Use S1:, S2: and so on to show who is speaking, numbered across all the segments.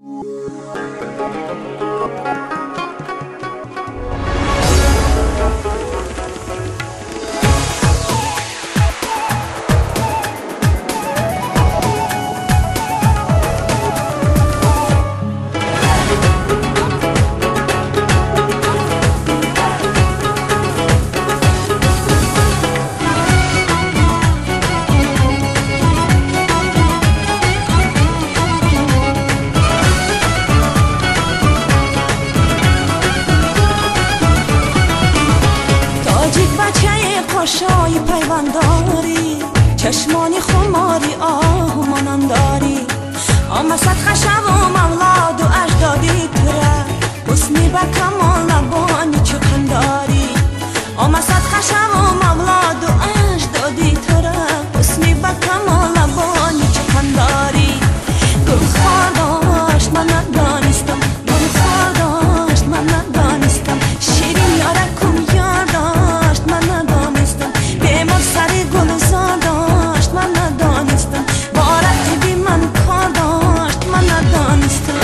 S1: شای پیونداری چشمانی خماری آهمانان داری آمسد خشب و مولاد و اجدادی تره حسنی به کمال لبانی چقنداری آمسد خشب و مولاد و اجدادی تره حسنی به کمال لبانی چقنداری گل خار داشت من ندانستم گل خار داشت من ندانستم شیرین یارکم یار داشت من ندانستم بیمار سری گلزار داشت من ندانستم بارتی بی من کار داشت من ندانستم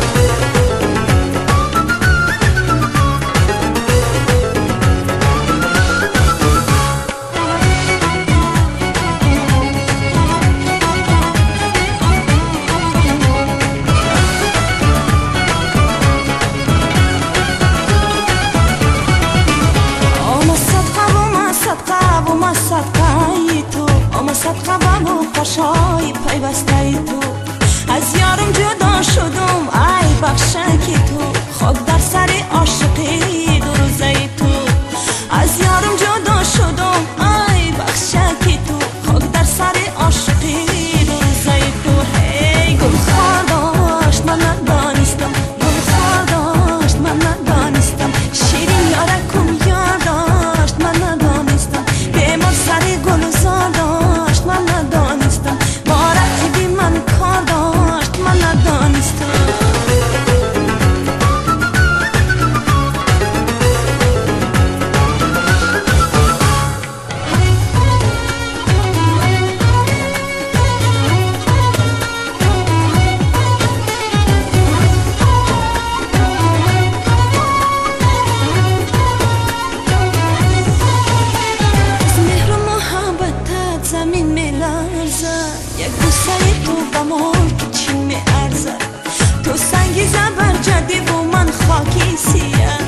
S1: صدقه و پاشای پیوسته ای تو از یارم جدا شدم ای بخشکی تو خاک در سر عاشقی دو روزه ای تو از یارم جدا شدم ای بخشکی تو خاک در سر عاشقی دو روزه ای تو هی گل خار داشت من ندانستم گل خار داشت من ندانستم شیرین یارکم یار داشت من ندانستم بیمار سر گلزار داشت من ندانستم بارتی بی من کار داشت من ندانستم زمین می لرزد یک بوسه تو به ملک چین می ارزد تو سنگی زبرجدی و من خاکی سیه